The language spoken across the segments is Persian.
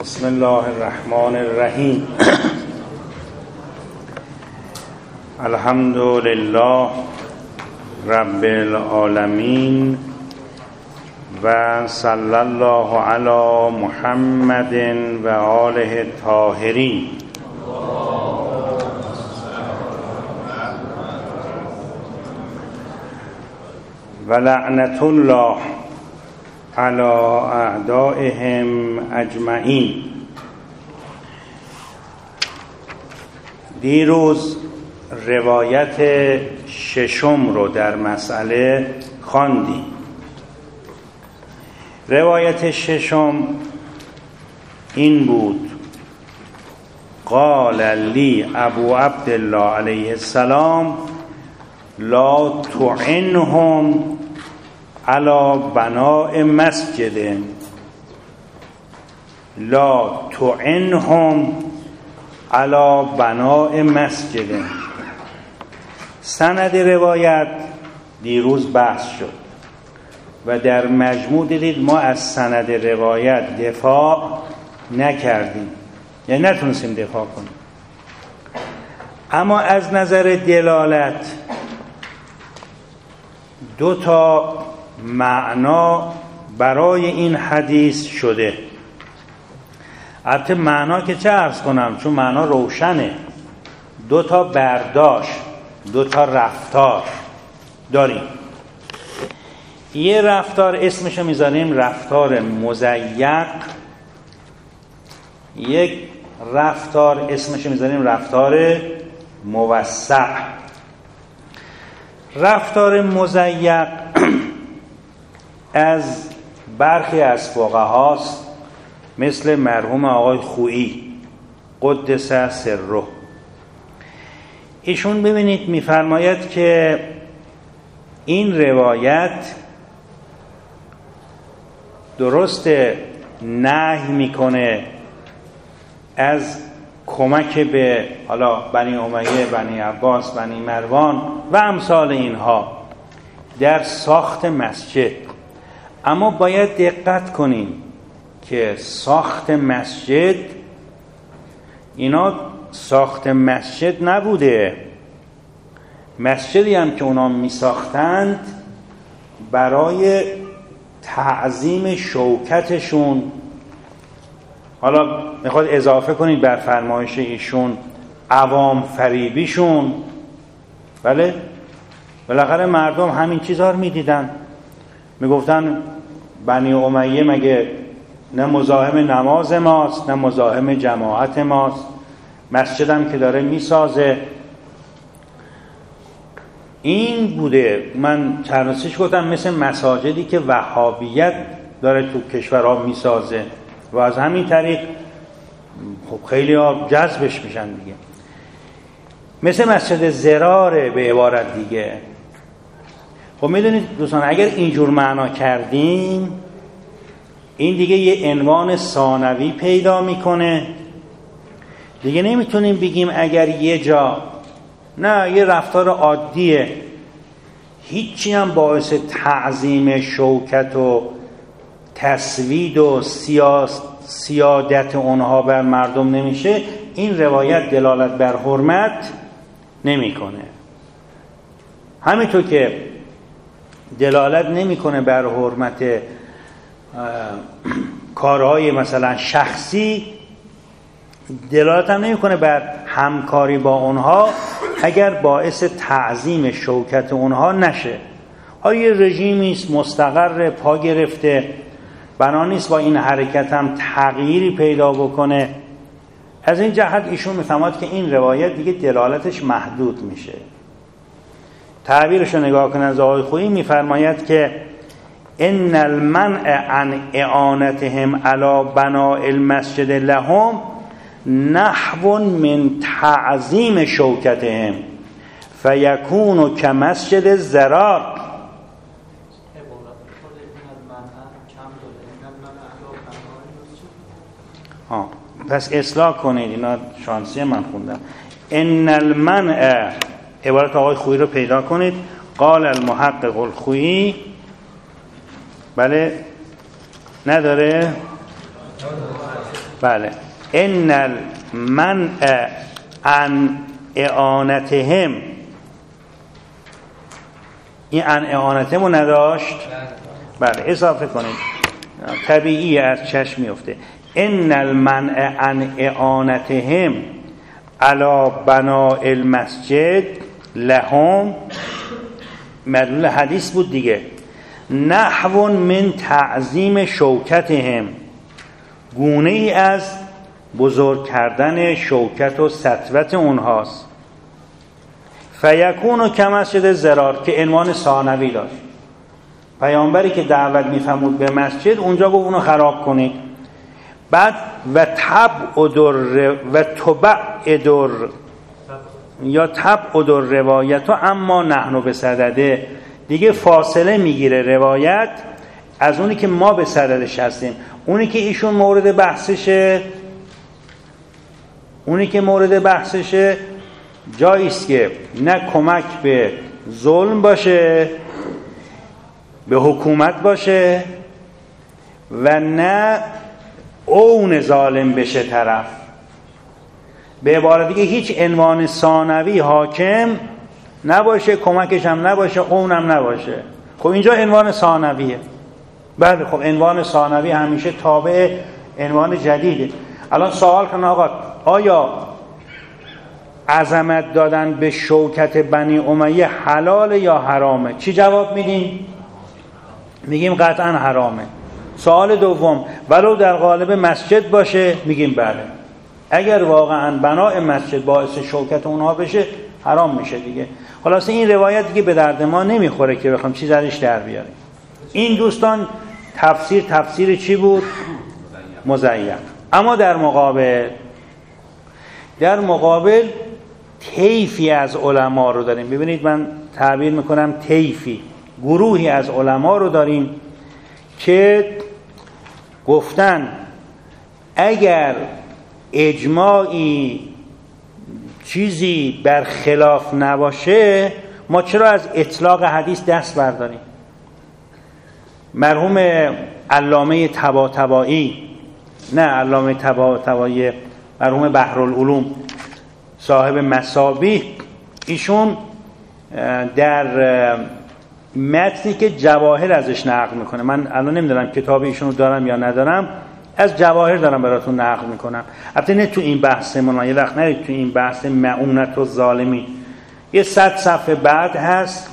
بسم الله الرحمن الرحیم. الحمد لله رب العالمین و صلی الله علی محمد و آله الطاهرین. و لعنت الله علی اعدائهم اجمعین. دیروز روایت ششم رو در مسئله خواندیم. روایت ششم این بود: قال لی ابو عبدالله علیه السلام لا تعنهم علی بناء مسجد، لا تعنهم علی بناء مسجد. سند روایت دیروز بحث شد و در مجموع دیدید ما از سند روایت دفاع نکردیم، یعنی نتونستیم دفاع کنیم. اما از نظر دلالت دو تا معنا برای این حدیث شده. البته معنا که چه عرض کنم، چون معنا روشنه. دو تا برداشت، دو تا رفتار داریم. یه رفتار اسمشو میذاریم رفتار مضیق، یک رفتار اسمشو میذاریم رفتار موسع. رفتار مضیق از برخی از فقهاست، مثل مرحوم آقای خویی قدس سره. ایشون ببینید میفرماید که این روایت درست نهی میکنه از کمک به حالا بنی امیه، بنی عباس، بنی مروان و امثال اینها در ساخت مسجد. اما باید دقت کنیم که ساخت مسجد، اینا ساخت مسجد نبوده. مسجدی هم که اونا می ساختند برای تعظیم شوکتشون. حالا میخواد اضافه کنید بر فرمایش ایشون عوام فریبیشون. بله، بالاخره مردم همین چیزها رو میدیدن، میگفتن بنی امیه مگه نه مزاحم نماز ماست نه مزاحم جماعت ماست، مسجدم که داره میسازه. این بوده. من چرنسیش گفتم مثل مساجدی که وهابیت داره تو کشورها میسازه و از همین طریق خب خیلی ها جذبش میشن دیگه. مثل مسجد زراره به عبارت دیگه. خب میدونید دوستان، اگر اینجور معنا کردیم این دیگه یه عنوان ثانوی پیدا میکنه دیگه. نمیتونیم بگیم اگر یه جا نه یه رفتار عادیه، هیچی هم باعث تعظیم شوکت و تسوید و سیادت اونها بر مردم نمیشه، این روایت دلالت بر حرمت نمیکنه. همینطور که دلالت نمیکنه بر حرمت کارهای مثلا شخصی، دلالت هم نمیکنه بر همکاری با اونها اگر باعث تعظیم شوکت اونها نشه. حالا یه رژیمی است مستقر پا گرفته، بنا نیست با این حرکت هم تغییری پیدا بکنه. از این جهت ایشون میفهمد که این روایت دیگه دلالتش محدود میشه. تعبیرش رو نگاه کنن از آقای خویی، میفرماید که ان المنع عن اعانتهم علی بناء المسجد لهم نحو من تعظیم شوکتهم فیکون کمسجد الزرار. پس اصلاح کنید، اینا شانسی من خوندم. ان المنع، عبارت آقای خویی رو پیدا کنید. قال المحقق الخویی، بله نداره؟ بله. ان المنع عن اعانتهم، این عن اعانتهم نداشت؟ بله اضافه کنید، طبیعی از چشم میفته. ان المنع عن اعانتهم علی بناء المسجد لهم، مدلول حدیث بود دیگه، نحو من تعظیم شوکتهم، گونه ای از بزرگ کردن شوکت و سطوت اونهاست. فیکون کمسجد ضرار، که عنوان ثانوی داشت. پیامبری که دعوت میفرمود به مسجد، اونجا گفت اونو خراب کنید. بعد و تبعد و تبعد یا تبعد روایت اما نحن به صدده، دیگه فاصله میگیره روایت از اونی که ما به صددش هستیم. اونی که ایشون مورد بحثشه جاییست که نه کمک به ظلم باشه، به حکومت باشه، و نه اون ظالم بشه طرف. به عبارت دیگه هیچ عنوان ثانوی حاکم نباشه، کمکش هم نباشه، اونم نباشه. خب اینجا عنوان ثانویه. بله خب عنوان ثانوی همیشه تابع عنوان جدیده. الان سوال کن آقا، آیا عظمت دادن به شوکت بنی امیه حلال یا حرامه؟ چی جواب میدیم؟ میگیم قطعا حرامه. سوال دوم، ولو در قالب مسجد باشه؟ میگیم بله. اگر واقعا بنای مسجد باعث شوکت اونها بشه حرام میشه دیگه. خلاصه این روایت دیگه به درد ما نمیخوره که بخوام چیز ازش در بیاریم. این دوستان تفسیر چی بود؟ مزین. اما در مقابل طیفی از علما رو داریم. ببینید من تعبیر میکنم طیفی، گروهی از علما رو داریم که گفتن اگر اجماعی چیزی بر خلاف نباشه ما چرا از اطلاق حدیث دست برداریم؟ مرحوم علامه طباطبایی، نه علامه طباطبایی، مرحوم بحرالعلوم صاحب مصابیح، ایشون در متنی که جواهر ازش نقل میکنه، من الان نمیدونم کتاب ایشون رو دارم یا ندارم، از جواهر دارم براتون نقل میکنم. البته نه تو این بحثمون، یه وقت نرید تو این بحث معونت و ظالمی، یه 100 صفحه بعد هست،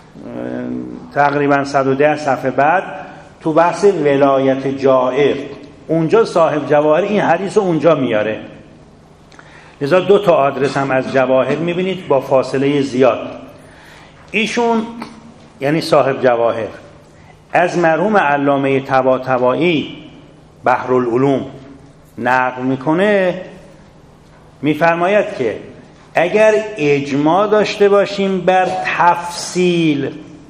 تقریبا 110 صفحه بعد، تو بحث ولایت جائر، اونجا صاحب جواهر این حدیث رو اونجا میاره. لذا 2 تا آدرس هم از جواهر میبینید با فاصله زیاد. ایشون یعنی صاحب جواهر از مرحوم علامه طباطبایی بحرالعلوم نقل میکنه، میفرماید که اگر اجماع داشته باشیم بر تفصیل،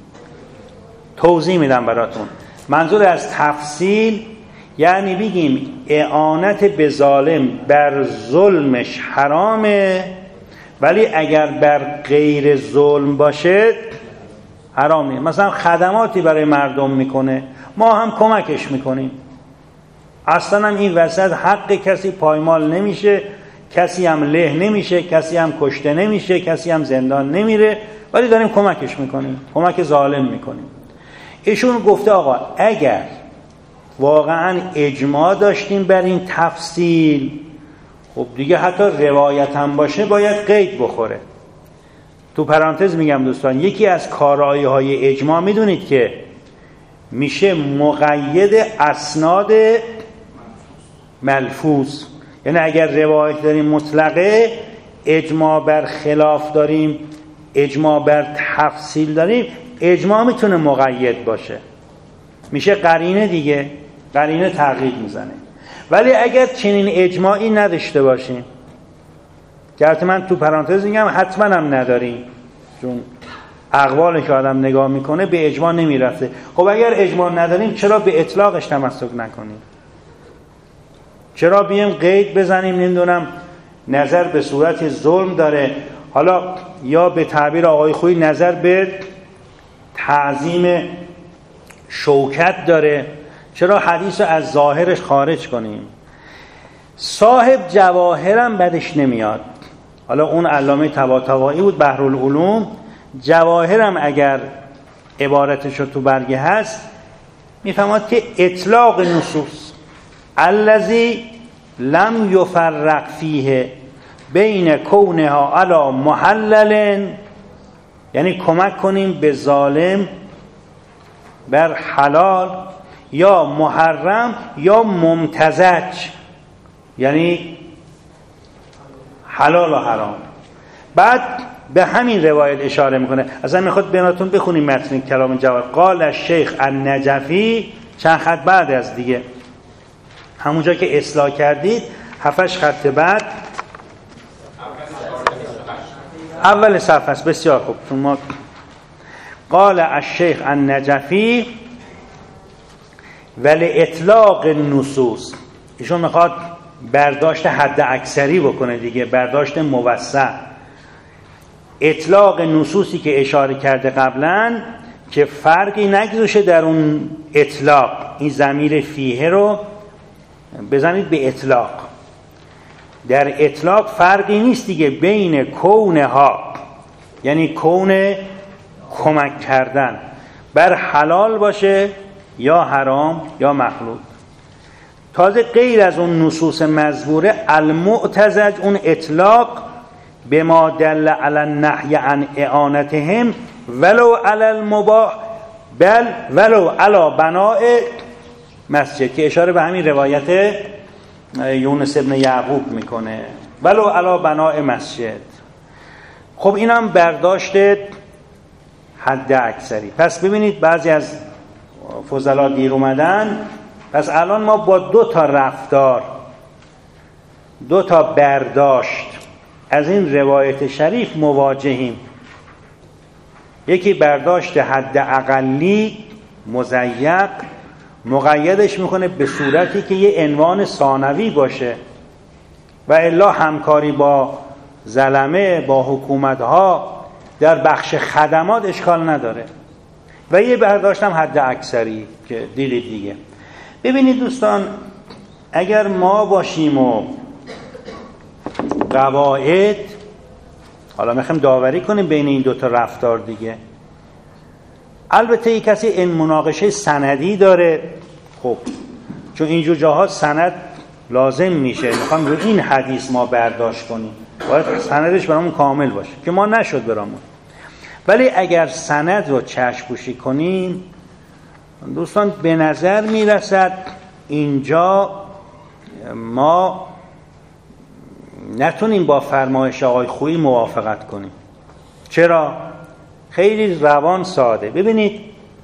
توضیح میدم براتون، منظور از تفصیل یعنی بگیم اعانت به ظالم بر ظلمش حرامه، ولی اگر بر غیر ظلم باشه حرام نیست. مثلا خدماتی برای مردم میکنه، ما هم کمکش میکنیم، اصلا هم این وسط حق کسی پایمال نمیشه، کسی هم له نمیشه، کسی هم کشته نمیشه، کسی هم زندان نمیره، ولی داریم کمکش میکنیم، کمک ظالم میکنیم. ایشون گفته آقا اگر واقعا اجماع داشتیم بر این تفصیل، خب دیگه حتی روایت هم باشه باید قید بخوره. تو پرانتز میگم دوستان، یکی از کارایی های اجماع میدونید که میشه مقید اسناد ملفوظ، یعنی اگر روایت داریم مطلقه، اجماع بر خلاف داریم، اجماع بر تفصیل داریم، اجماع میتونه مقید باشه، میشه قرینه دیگه، قرینه تغییر میزنه. ولی اگر چنین اجماعی نداشته باشیم، که من تو پرانتز میگم حتما هم نداریم، چون اقوالش که آدم نگاه میکنه به اجماع نمیرسه. خب اگر اجماع نداریم چرا به اطلاقش تمسک نکنیم؟ چرا بیم قید بزنیم نمیدونم نظر به صورت ظلم داره، حالا یا به تعبیر آقای خویی نظر به تعظیم شوکت داره، چرا حدیث رو از ظاهرش خارج کنیم؟ صاحب جواهرم بدش نمیاد. حالا اون علامه طباطبایی بود، بحرالعلوم. جواهرم اگر عبارتش تو برگه هست میفهمد که اطلاق نصوص الذی لم یفرق فیه بین کونها علی محلل، یعنی کمک کنیم به ظالم بر حلال یا محرم یا ممتزج، یعنی حلال و حرام. بعد به همین روایت اشاره میکنه. اصلا میخواد بیناتون بخونیم متن کلام جواهر. قال الشیخ النجفی، چند خط بعد از دیگه، همونجا که اصلاح کردید 7 خط بعد اول صفحه است. بسیار خوب. شما قال الشیخ النجفی ولی اطلاق النصوص، ایشون میخواد برداشت حد اکثری بکنه دیگه، برداشت موسع. اطلاق نصوصی که اشاره کرده قبلا که فرقی نگذاشه در اون اطلاق، این ضمیر فیه رو بزنید به اطلاق. در اطلاق فرقی نیست دیگه بین کونها، یعنی کون کمک کردن بر حلال باشه یا حرام یا مخلوط. تازه غیر از اون نصوص مذکوره المعتزج، اون اطلاق به ما دل علی النهی عن اعانتهم ولو علی المباح بل ولو علی بناء مسجد، که اشاره به همین روایت یونس ابن یعقوب میکنه، ولو علی بناء مسجد. خب اینم برداشت حد اکثری. پس ببینید بعضی از فضلا دیر اومدن. پس الان ما با 2 تا رفتار، 2 تا برداشت از این روایت شریف مواجهیم. یکی برداشت حد اقلی مضیق، مقیدش میکنه به صورتی که یه عنوان ثانوی باشه و الا همکاری با ظلمه، با حکومتها در بخش خدمات اشکال نداره. و یه برداشت هم حد اکثری که دیدید دیگه. ببینید دوستان، اگر ما باشیم و قواعد، حالا میخوایم داوری کنیم بین این 2 تا رفتار دیگه، البته یک کسی این مناقشه سندی داره، خب چون اینجور جاها سند لازم میشه، میخوام رو این حدیث ما برداشت کنیم، باید سندش برامون کامل باشه که ما نشد برامون. ولی اگر سند رو چشم پوشی کنیم دوستان، به نظر میرسد اینجا ما نتونیم با فرمایش آقای خویی موافقت کنیم. چرا؟ خیلی روان ساده. ببینید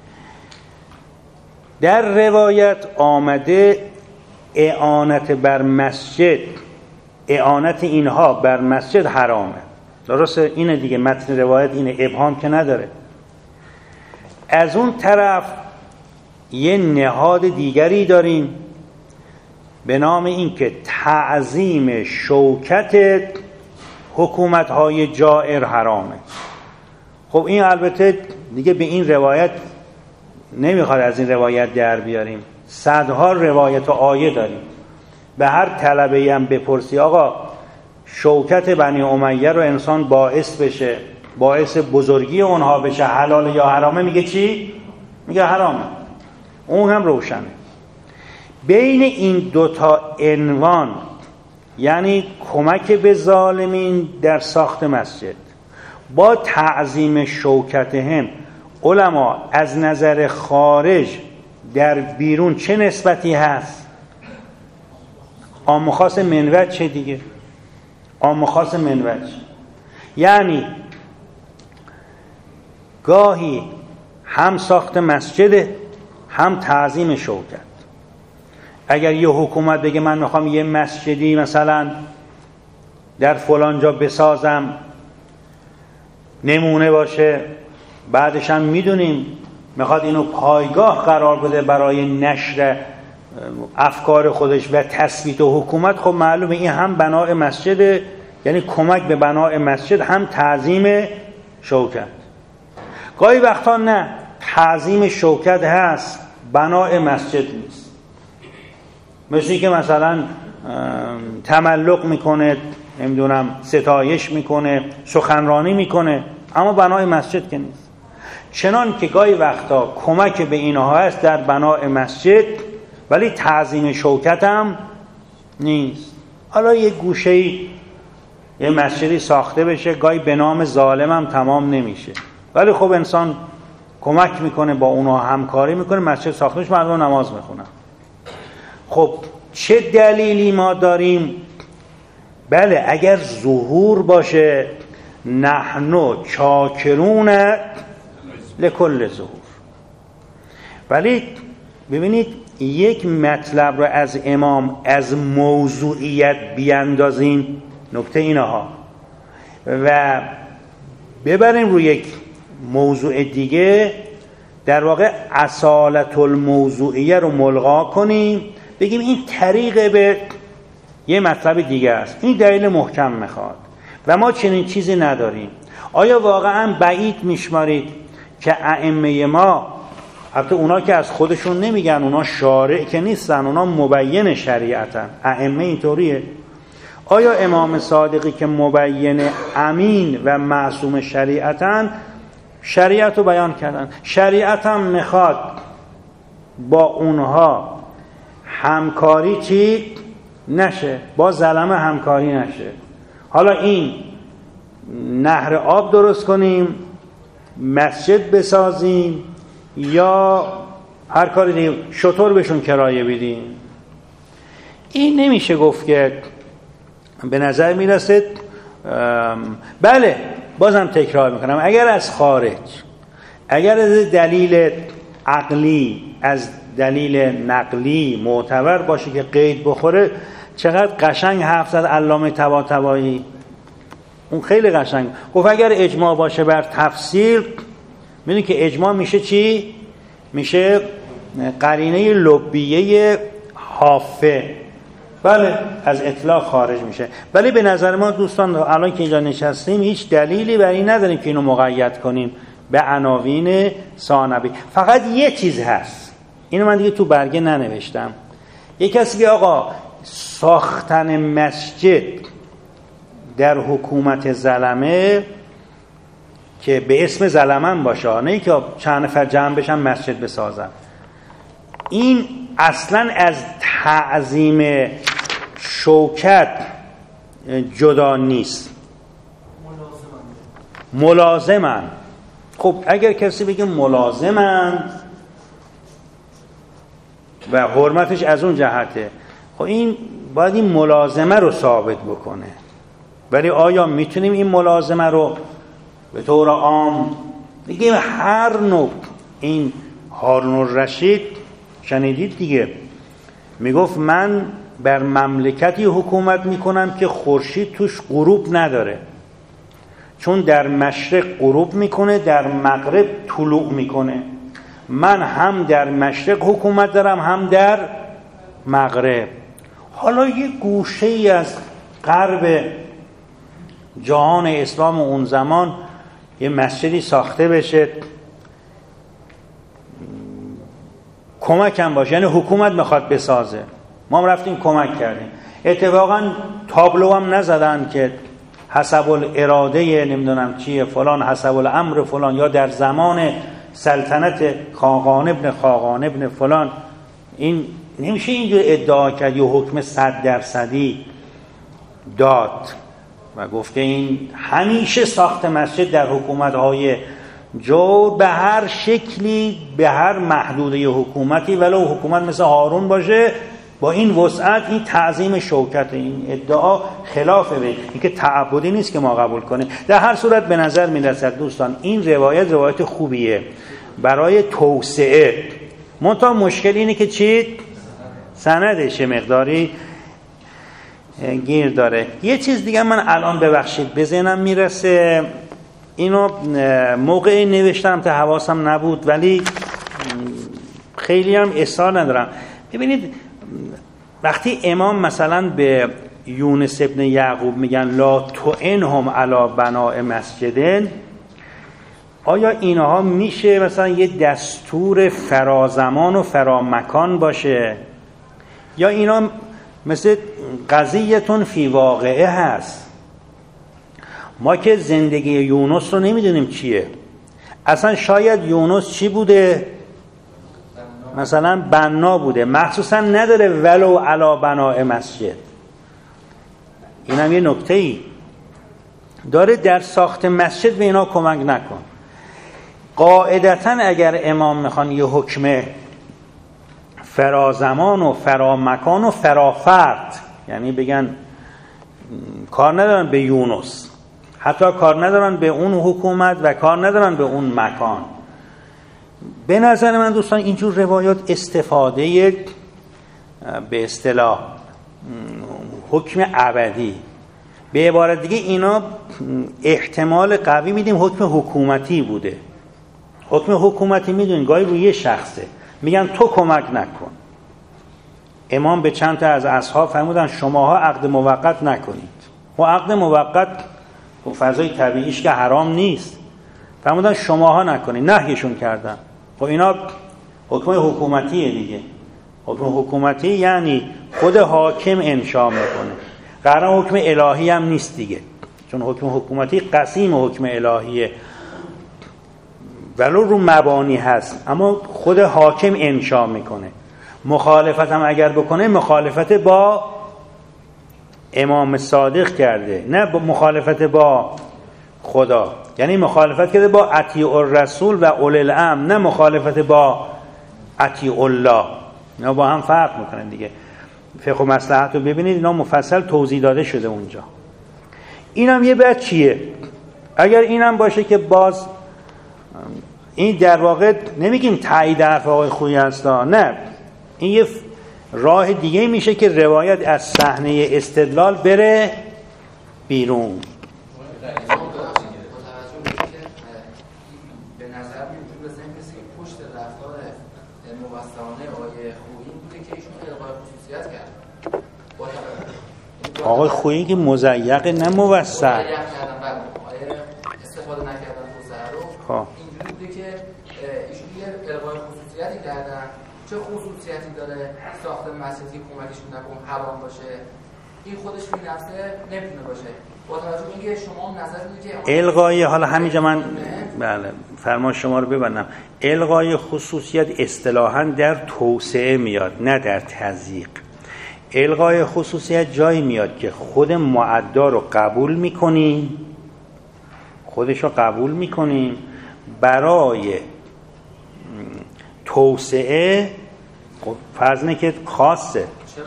در روایت آمده اعانت بر مسجد، اعانت اینها بر مسجد حرامه، درسته؟ اینه دیگه، متن روایت اینه، ابهام که نداره. از اون طرف یه نهاد دیگری داریم به نام این که تعظیم شوکت حکومت‌های جائر حرامه. خب این البته دیگه به این روایت نمیخواد از این روایت در بیاریم، صدها روایت و آیه داریم. به هر طلبه‌ای هم بپرسی آقا شوکت بنی امیه رو انسان باعث بشه، باعث بزرگی اونها بشه، حلال یا حرامه، میگه چی؟ میگه حرامه. اون هم روشنه. بین این 2 تا عنوان، یعنی کمک به ظالمین در ساخت مسجد با تعظیم شوکتهم، علما از نظر خارج در بیرون چه نسبتی هست؟ عام خاص منوج چه دیگه؟ عام خاص منوج یعنی گاهی هم ساخت مسجد هم تعظیم شوکت. اگر یه حکومت بگه من میخوام یه مسجدی مثلا در فلان جا بسازم نمونه باشه، بعدش هم میدونیم میخواد اینو پایگاه قرار بده برای نشر افکار خودش و تثبیت و حکومت، خب معلومه این هم بناء مسجد، یعنی کمک به بناء مسجد، هم تعظیم شوکت. گاهی وقتا نه، تعظیم شوکت هست، بناء مسجد نیست. مثل که مثلا تملق میکنه، نمیدونم ستایش میکنه، سخنرانی میکنه، اما بنای مسجد که نیست. چنان که گاهی وقتا کمک به اینها هست در بنای مسجد، ولی تعظیم شوکت هم نیست. حالا یه گوشه‌ای یه مسجدی ساخته بشه، گاهی به نام ظالم هم تمام نمیشه، ولی خب انسان کمک میکنه، با اونها همکاری میکنه، مسجد ساخته بشه، مردم نماز میخونن. خب چه دلیلی ما داریم؟ بله اگر ظهور باشه، نحنو چاکرون لکل ظهور. ولی ببینید یک مطلب رو از امام از موضوعیت بیاندازیم، نکته اینها، و ببریم روی یک موضوع دیگه، در واقع اصالت الموضوعیه رو ملغا کنیم، بگیم این طریق به یه مطلب دیگه است، این دلیل محکم میخواد و ما چنین چیزی نداریم. آیا واقعا بعید میشمارید که ائمه ما، البته اونا که از خودشون نمیگن، اونا شارع که نیستن، اونا مبین شریعتن، ائمه اینطوریه، آیا امام صادقی که مبین امین و معصوم شریعتن، شریعت رو بیان کردن، شریعت هم میخواد با اونها همکاری چی نشه، با ظلمه همکاری نشه. حالا این نهر آب درست کنیم، مسجد بسازیم، یا هر کاری دیگه، شطور بهشون کرایه بدیم، این نمیشه گفت که به نظر میرسه. بله بازم تکرار میکنم، اگر از خارج، اگر از دلیل عقلی، از دلیل نقلی معتبر باشه که قید بخوره، چقدر قشنگ حرف زد علامه طباطبایی، اون خیلی قشنگ گفت اگر اجماع باشه بر تفسیر، میدونی که اجماع میشه چی؟ میشه قرینه لبیه حافه، بله از اطلاق خارج میشه. ولی به نظر ما دوستان الان که اینجا نشستیم هیچ دلیلی برای این نداریم که اینو مقید کنیم به عناوین ثانوی. فقط یه چیز هست، اینو من دیگه تو برگه ننوشتم، یه کسی که آقا ساختن مسجد در حکومت ظلمه که به اسم ظلمن باشه، نه که چند نفر جمع بشن مسجد بسازن، این اصلا از تعظیم شوکت جدا نیست، ملازمن. خب اگر کسی بگه ملازمن و حرمتش از اون جهته، خب این باید این ملازمه رو ثابت بکنه. ولی آیا میتونیم این ملازمه رو به طور عام بگیم هر نوع؟ این هارون الرشید شنیدید دیگه، میگفت من بر مملکتی حکومت میکنم که خورشید توش غروب نداره، چون در مشرق غروب میکنه، در مغرب طلوع میکنه، من هم در مشرق حکومت دارم هم در مغرب. حالا یه گوشه ای از غرب جهان اسلام اون زمان یه مسجدی ساخته بشه، کمک هم باشه، یعنی حکومت میخواد بسازه، ما هم رفتیم کمک کردیم. اتفاقا تابلو هم نزدن که حسب الاراده نمیدونم چیه فلان، حسب الامر فلان، یا در زمان سلطنت خاقان ابن فلان. این نمیشه اینجور ادعا کرد یه حکم 100% داد و گفت که این همیشه ساخت مسجد در حکومت‌های جور به هر شکلی، به هر محدوده حکومتی، ولو حکومت مثل هارون باشه، با این وسعت، این تعظیم شوکت. این ادعا خلافه به این که تعبدی نیست که ما قبول کنیم. در هر صورت به نظر میرسد دوستان این روایت خوبیه برای توسعه، منتها مشکل اینه که چی؟ سندش مقداری گیر داره. یه چیز دیگه من الان ببخشید به ذهنم میرسه، اینو موقعی نوشتم تا حواسم نبود ولی خیلی هم اصرار ندارم. ببینید وقتی امام مثلا به یونس ابن یعقوب میگن لا تعنهم علی بناء مسجدن، آیا اینها میشه مثلا یه دستور فرازمان و فرامکان باشه، یا اینا مثل قضیه‌تون فی واقعه هست. ما که زندگی یونس رو نمیدونیم چیه. اصلا شاید یونس چی بوده؟ مثلا بنا بوده، مخصوصا نداره ولو علی بناء مسجد. اینم یه نکته‌ای داره، در ساخت مسجد به اینا کمک نکن. قاعدتاً اگر امام میخوان یه حکم فرازمان و فرامکان و فرافرد، یعنی بگن کار ندارن به یونس، حتی کار ندارن به اون حکومت و کار ندارن به اون مکان. به نظر من دوستان اینجور روایات استفاده به اصطلاح حکم ابدی، به عبارت دیگه اینا احتمال قوی میدیم حکم حکومتی بوده. حکم حکومتی میدونین گاهی روی یه شخصه، میگن تو کمک نکن. امام به چند تا از اصحاب فرمودن شماها عقد موقت نکنید. و عقد موقت و فضای طبیعیش که حرام نیست، فرمودن شماها نکنید، نهیشون کردن. خب اینا حکم حکومتیه دیگه. حکم حکومتی یعنی خود حاکم انشا میکنه، قرار حکم الهی هم نیست دیگه، چون حکم حکومتی قسیم حکم الهیه ولو رو مبانی هست، اما خود حاکم انشا میکنه. مخالفت هم اگر بکنه مخالفت با امام صادق کرده، نه با مخالفت با خدا. یعنی مخالفت کرده با اطیع الرسول و اولی الامر، نه مخالفت با اطیع الله. اینا با هم فرق میکنن دیگه. فقه و مصلحت رو ببینید، اینا مفصل توضیح داده شده اونجا. اینم یه بعد چیه؟ اگر اینم باشه که باز این در واقع نمیگیم تایید حرف آقای خویی هستا، نه، این یه راه دیگه میشه که روایت از صحنه استدلال بره بیرون. به نظر میاد به ذهن کسی که پشت رفتار موسطانه آقای خویی بوده که ایشون الغای خصوصیت کرد. آقای خویی که مزیق نه موسط استفاده نکردن توسعه رو، اینجوری بوده که ایشون یه الغای خصوصیتی کردن. چه خصوصیتی داره ساخت مسجدی کمکشون نکن حرام باشه، این خودش فی نفسه نمیتونه باشه. با توجه به اینکه شما نظر میدید که الغای، حالا همینجا من بله فرمان شما رو ببندم، الغای خصوصیت اصطلاحاً در توسعه میاد نه در تضییق. الغای خصوصیت جایی میاد که خود معدا رو قبول میکنیم، خودش رو قبول میکنیم، برای توسعه فرض نه که خاصه.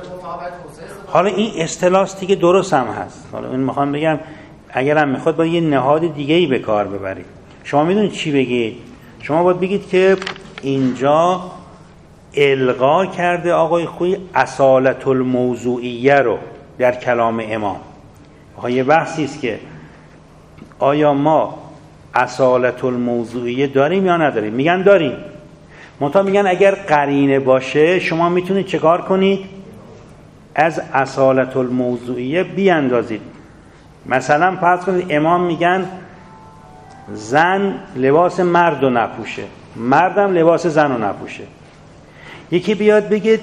حالا این اصطلاح دیگه درست هم هست. حالا این میخوام بگم اگر هم میخواد باید یه نهاد دیگه‌ای به کار ببرید. شما میدونید چی بگید؟ شما باید بگید که اینجا الغا کرده آقای خویی اصالت الموضوعیه رو در کلام امام. یه بحثی است که آیا ما اصالت الموضوعیه داریم یا نداریم؟ میگن داریم. منتها میگن اگر قرینه باشه شما میتونید چه کار کنید؟ از اصالت الموضوعیه بیاندازید. مثلا فرض کنید امام میگن زن لباس مرد رو نپوشه، مردم لباس زن رو نپوشه. یکی بیاد بگه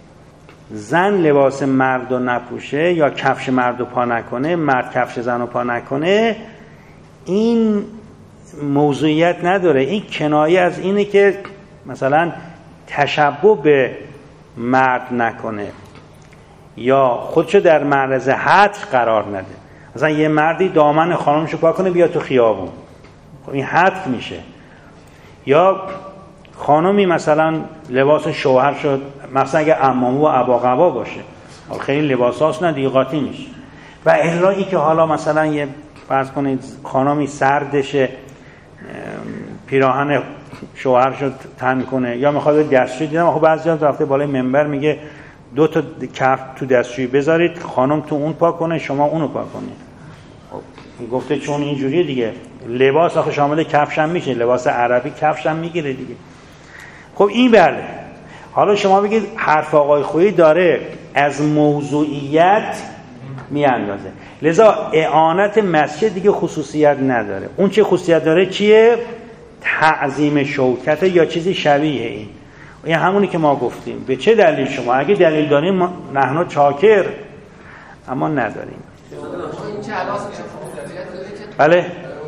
زن لباس مرد رو نپوشه یا کفش مرد رو پا نکنه، مرد کفش زن رو پا نکنه، این موضوعیت نداره. این کنایه از اینه که مثلا تشبه به مرد نکنه یا خودشو در معرض حد قرار نده. مثلا یه مردی دامن خانمشو پا کنه بیا تو خیابون، خب این حد میشه. یا خانمی مثلا لباس شوهر شد، مثلا اگه عمامه و عباقبا باشه، خیلی لباساش نه دیگه قاطی میشه. و الا که حالا مثلا یه فرض کنید خانمی سردشه، پیراهن شوهر شد تن کنه، یا میخواد دستشویی. دیدم خب بعضیا رفته بالای منبر میگه 2 تا کف تو دستشویی بذارید، خانم تو اون پاک کنه شما اونو پاک کنید. خب گفته چون اینجوریه دیگه، لباس آخه شامل کفش هم میشه، لباس عربی کفش هم میگیره دیگه. خب این بله. حالا شما بگید حرف آقای خویی داره از موضوعیت میاندازه، لذا اعانت مسجد دیگه خصوصیت نداره. اون چه خصوصیت داره چیه؟ تعظیم شوکت یا چیزی شبیه این. این همونی که ما گفتیم. به چه دلیل شما؟ اگه دلیل داریم نحنا چاکر، اما نداریم. این چه علاوه چه خصوصیت داره که بله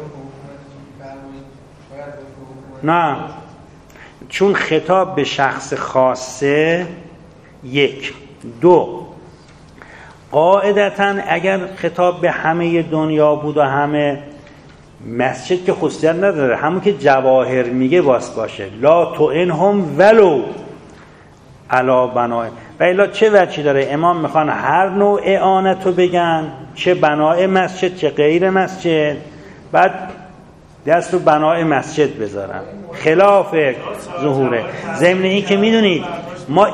نه، چون خطاب به شخص خاصه، یک. دو، قاعدتاً اگر خطاب به همه دنیا بود و همه مسجد که خصوصیت نداره، همون که جواهر میگه باشه لا تعنهم ولو علی بنای. و الا چه وجهی داره؟ امام میخوان هر نوع اعانت رو بگن، چه بنای مسجد چه غیر مسجد، بعد دست رو بنای مسجد بذارن، خلاف ظهوره. ضمن این که میدونید ما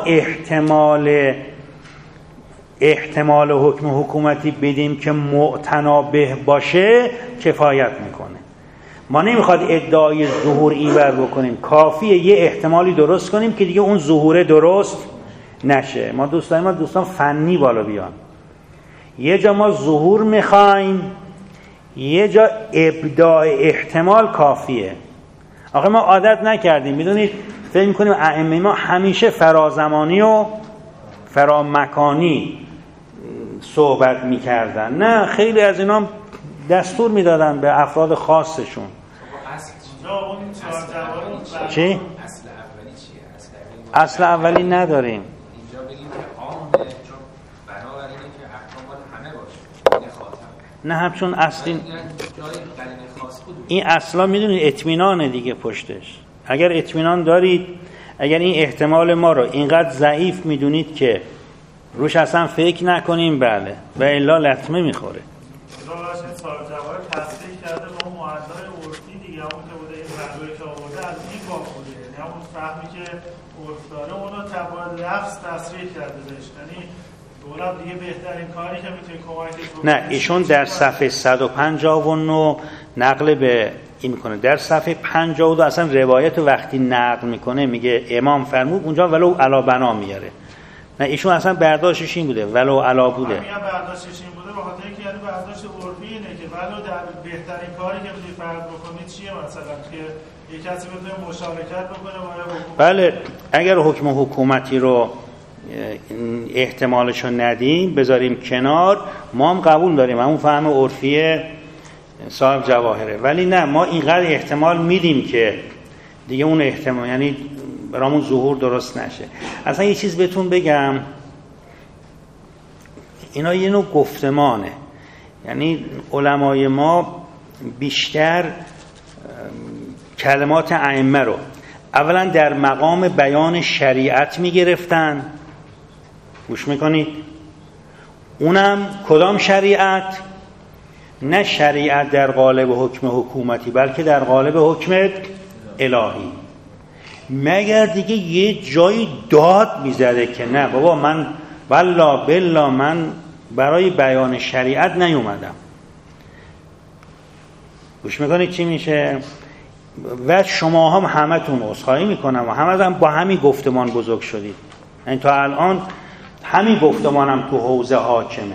احتمال حکم حکومتی بدیم که معتنا به باشه کفایت میکنه. ما نمیخواد ادعای ظهور اینور بکنیم، کافیه یه احتمالی درست کنیم که دیگه اون ظهور درست نشه. ما دوستان فنی بالا بیان. یه جا ما ظهور میخوایم، یه جا ابداع احتمال کافیه. آخه ما عادت نکردیم، میدونید فکر میکنیم ائمه ما همیشه فرازمانی و فرامکانی صحبت میکردن. نه، خیلی از اینا دستور میدادن به افراد خاصشون. چی؟ اصل اولی نداریم. اینجا بگیم که عامه، چون بنابراینه که احکام باید همه باشه. نه هم چون اصلی این اصلا میدونید اطمینانه دیگه پشتش. اگر اطمینان دارید، اگر این احتمال ما رو اینقدر ضعیف میدونید که روش اصلا فکر نکنیم، بله، و الا لطمه میخوره. راشه صاحب جواب تصدیق کرده با اون معدل عرفی دیگه، اون که بوده این مدلوی که آورده از این باب بوده، یعنی اون فهمی که عرف داره اونو تبع لفظ تصریح کرده بهش. یعنی دولت دیگه بهترین کاری که میتونه کمکش بکنه. نه، ایشون در صفحه 159 نقل به این میکنه. در صفحه 52 اصلا روایت وقتی نقل میکنه میگه امام فرمود، اونجا ولو علا بنا میاره. نه، ایشون اصلا برداشتش این بوده، ولو علا بوده. میگم برداشتش این بوده به خاطر اینکه یعنی برداشت عرفی اینه که ولو در بهترین کاری که میتونی فرض بکنید چیه، مثلا که یک کسی بتونه مشارکت بکنه با حکومت. بله، اگر حکم حکومتی رو احتمالش رو ندیم، بذاریم کنار، ما هم قبول داریم همون فهم عرفی صاحب جواهره. ولی نه، ما اینقدر احتمال میدیم که دیگه اون احتمال یعنی برامون ظهور درست نشه. اصلا یه چیز بهتون بگم، اینا یه نوع گفتمانه. یعنی علمای ما بیشتر کلمات ائمه رو اولا در مقام بیان شریعت میگرفتن. گوش میکنید؟ اونم کدام شریعت؟ نه شریعت در قالب حکم حکومتی، بلکه در قالب حکم الهی. مگر دیگه یه جایی داد میزده که نه بابا، من والله بالله من برای بیان شریعت نیومدم. گوش میکنید چی میشه؟ و شما هم همتون عذرخواهی میکنم و همتون با همین گفتمان بزرگ شدید. یعنی تا الان همین گفتمانم تو حوزه حاکمه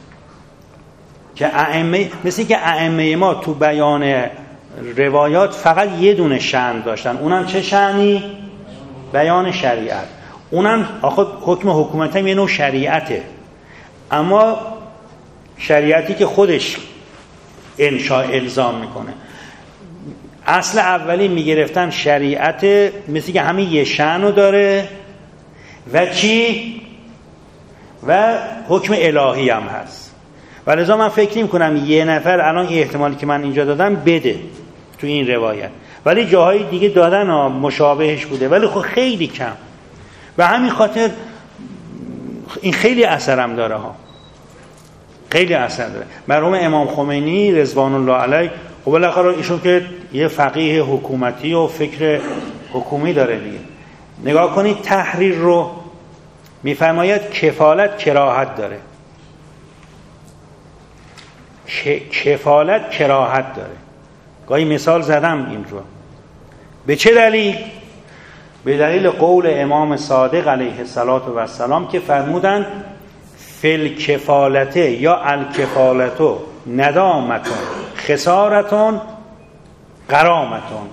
که ائمه، مثل که ائمه ما تو بیان روایات فقط یه دونه شأن داشتن. اونم چه شأنی؟ بیان شریعت. اونم آخه حکم حکومتی هم یه نوع شریعته، اما شریعتی که خودش انشاء الزام میکنه. اصل اولی میگرفتن شریعت، مثل که همین یه شأنو داره و چی؟ و حکم الهی هم هست. ولذا من فکر نمی کنم یه نفر الان این احتمالی که من اینجا دادم بده تو این روایت، ولی جاهای دیگه دادن مشابهش بوده، ولی خب خیلی کم. و همین خاطر این خیلی اثرم داره ها، خیلی اثر داره. مرحوم امام خمینی رضوان الله علیه، خب بالاخره ایشون که یه فقیه حکومتی و فکر حکومی داره دیگه. نگاه کنید تحریر رو، میفرماید کفالت کراهت داره. کفالت کراهت داره. گاهی مثال زدم این رو. به چه دلیل؟ به دلیل قول امام صادق علیه السلام که فرمودن فل کفالته یا الکفالتو ندامتون خسارتون غرامتون،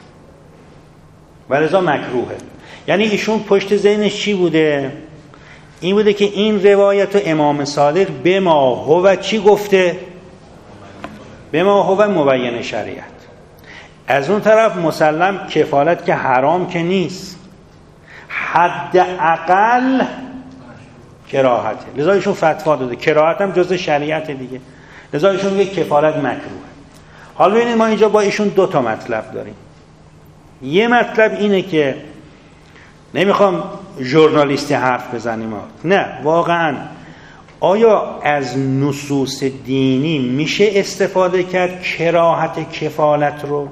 ولذا مکروهه. یعنی ایشون پشت ذهنش چی بوده؟ این بوده که این روایت امام صادق به ما هو چی گفته؟ به ما هو مبین شریعت. از اون طرف مسلم کفالت که حرام که نیست، حد اقل کراهته، لذا ایشون فتوا داده کراهت هم جزء شریعت دیگه، لذا ایشون میگه کفالت مکروه. حالا ببینید ما اینجا با ایشون دو تا مطلب داریم. یه مطلب اینه که نمیخوام ژورنالیستی حرف بزنیم، نه واقعا آیا از نصوص دینی میشه استفاده کرد کراهت کفالت رو؟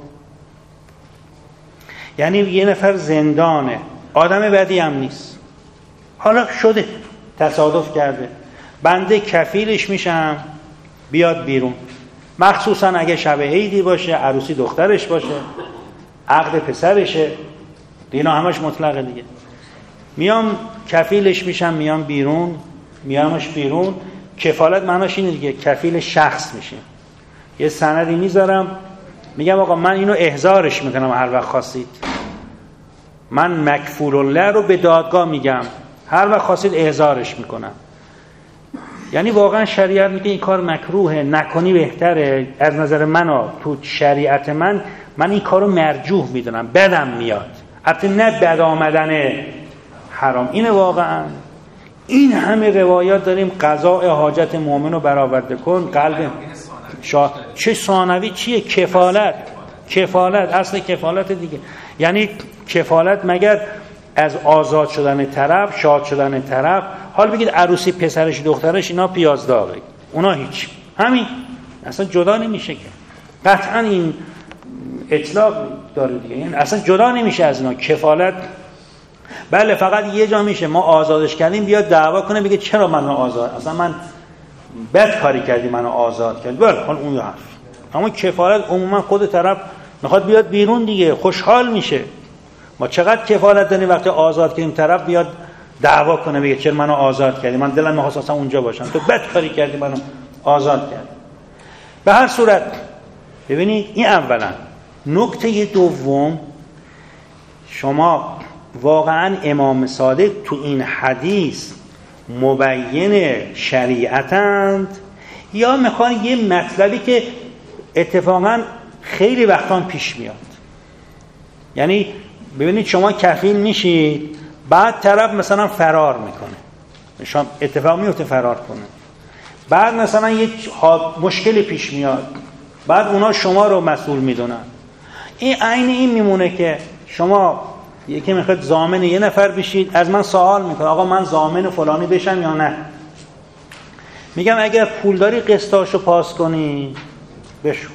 یعنی یه نفر زندانه، آدم بدی هم نیست، حالا شده تصادف کرده، بنده کفیلش میشم بیاد بیرون، مخصوصا اگه شب عیدی باشه، عروسی دخترش باشه، عقد پسرشه، اینا همش مطلقه دیگه، میام کفیلش میشم، میامش بیرون. کفالت معناش اینه دیگه، کفیل شخص میشه. یه سندی میذارم میگم آقا من اینو احضارش میکنم هر وقت خواستید، من مکفول الله رو به دادگاه میگم، هر وقت خواستید احضارش میکنم. یعنی واقعا شریعت میگه این کار مکروهه، نکنی بهتره. از نظر من تو شریعت من این کارو مرجوح میدونم، بدم میاد، البته نه بد آمدن حرام. اینه واقعا این همه روایات داریم، قضاء حاجت مؤمن رو برآورده کن، قلب چه ثانوی چیه؟ کفالت اصل کفالت دیگه. یعنی کفالت مگر از آزاد شدن طرف، شاد شدن طرف. حال بگید عروسی پسرش دخترش اینا پیاز داغه، اونا هیچ، همین اصلا جدا نمیشه که، قطعا این اطلاق داره دیگه، یعنی اصلا جدا نمیشه از اینا. کفالت بله فقط یه جا میشه، ما آزادش کردیم بیاد دعوا کنه بگه چرا منو آزاد، اصلا من بد کاری کردی منو آزاد کرد، بله حال اون حرف. اما کفالت عموما خود طرف میخواد بیاد بیرون دیگه، خوشحال میشه. ما چقدر کفالت داریم وقتی آزاد کردیم طرف بیاد دعوا کنه بگه چرا منو آزاد کردی، من دلم میخواست اصلا اونجا باشم، تو بد کاری کردی منو آزاد کردی. به هر صورت ببینید این اولا. نکته دوم، شما واقعا امام صادق تو این حدیث مبین شریعتند یا میخوان یه مطلبی که اتفاقا خیلی وقتا پیش میاد؟ یعنی ببینید شما کفیل میشید، بعد طرف مثلا فرار میکنه، شما اتفاق میفته فرار کنه، بعد مثلا یه مشکلی پیش میاد، بعد اونا شما رو مسئول میدونن. این عین این میمونه که شما یکی میخواد ضامن یه نفر بشید، از من سوال میکنه آقا من ضامن فلانی بشم یا نه؟ میگم اگر پول داری قسطاشو پاس کنی بشو.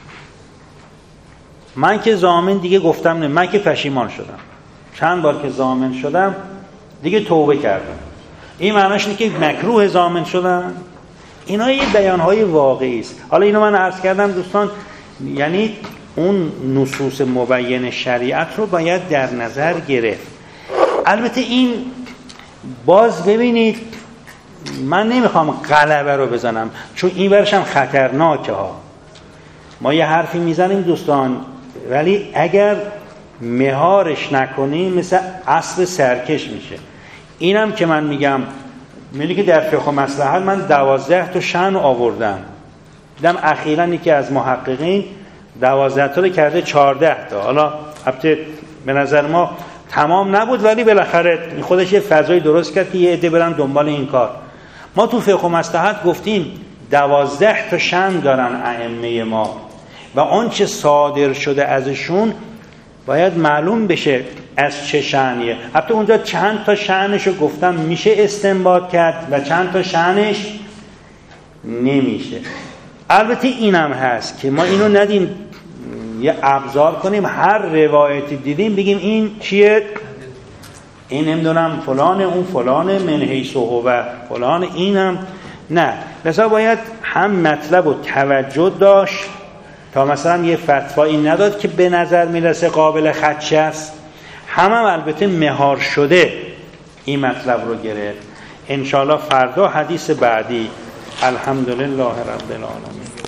من که ضامن دیگه گفتم نه، من که پشیمان شدم، چند بار که ضامن شدم دیگه توبه کردم. این معناش اینه که مکروه ضامن شدن. اینا یه بیانهای واقعی است. حالا اینو من عرض کردم دوستان، یعنی اون نصوص مبین شریعت رو باید در نظر گرفت. البته این باز ببینید من نمیخوام غلبه رو بزنم، چون این ورش هم خطرناکه ها. ما یه حرفی میزنیم دوستان، ولی اگر مهارش نکنیم مثل اسب سرکش میشه. اینم که من میگم میگه که در فقه مصلحت من 12 تا شأن آوردم، دیدم اخیراً یکی از محققین 12 تا رو کرده 14 تا. حالا البته به نظر ما تمام نبود، ولی بالاخره خودش یه فضای درست کرد که یه عده برن دنبال این کار. ما تو فقه مصلحت گفتیم 12 تا شأن دارن ائمه ما و آنچه صادر شده ازشون باید معلوم بشه از چه شأنیه. حتی اونجا چند تا شأنشو گفتم میشه استنباط کرد و چند تا شأنش نمیشه. البته اینم هست که ما اینو ندیم یه ابزار کنیم، هر روایتی دیدیم بگیم این چیه، این نمیدونم فلانه، اون فلانه، من حیث و فلانه، اینم نه. لذا باید هم مطلب و توجه داشت تا مثلا یه فتوایی نداد که به نظر میرسه قابل خدشه است، هم البته مهار شده این مطلب رو گرفت. انشاءالله فردا حدیث بعدی. الحمدلله رب العالمین.